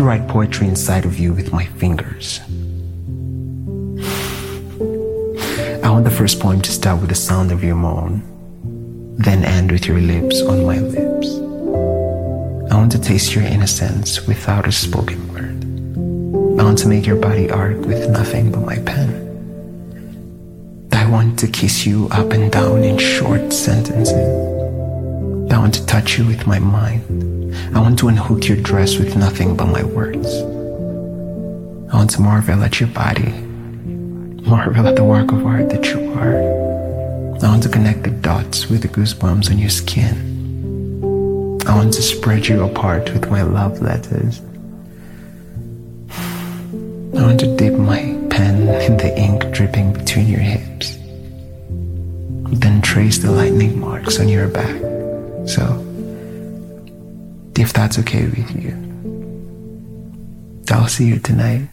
to write poetry inside of you with my fingers. I want the first poem to start with the sound of your moan, then end with your lips on my lips. I want to taste your innocence without a spoken word. I want to make your body art with nothing but my pen. I want to kiss you up and down in short sentences. I want to touch you with my mind. I want to unhook your dress with nothing but my words. I want to marvel at your body, marvel at the work of art that you are. I want to connect the dots with the goosebumps on your skin. I want to spread you apart with my love letters. I want to dip my pen in the ink dripping between your hips, then trace the lightning marks on your back. So, if that's okay with you, I'll see you tonight.